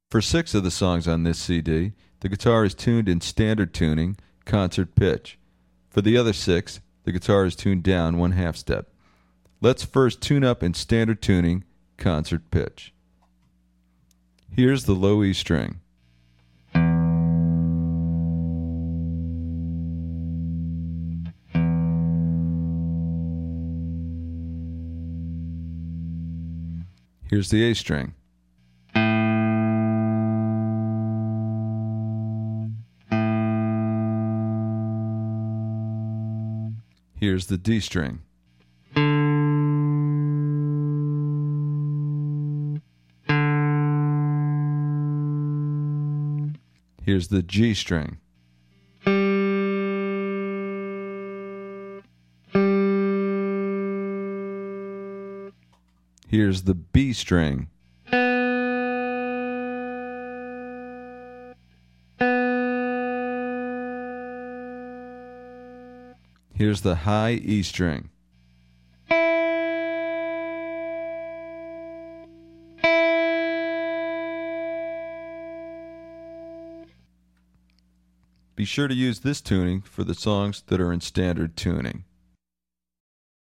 For 6 of the songs on this CD, the guitar is tuned in standard tuning, concert pitch. For the other 6, the guitar is tuned down 1/2 step. Let's first tune up in standard tuning, concert pitch. Here's the low E string. Here's the A string. Here's the D string. Here's the G string. Here's the B string. Here's the high E string. Be sure to use this tuning for the songs that are in standard tuning.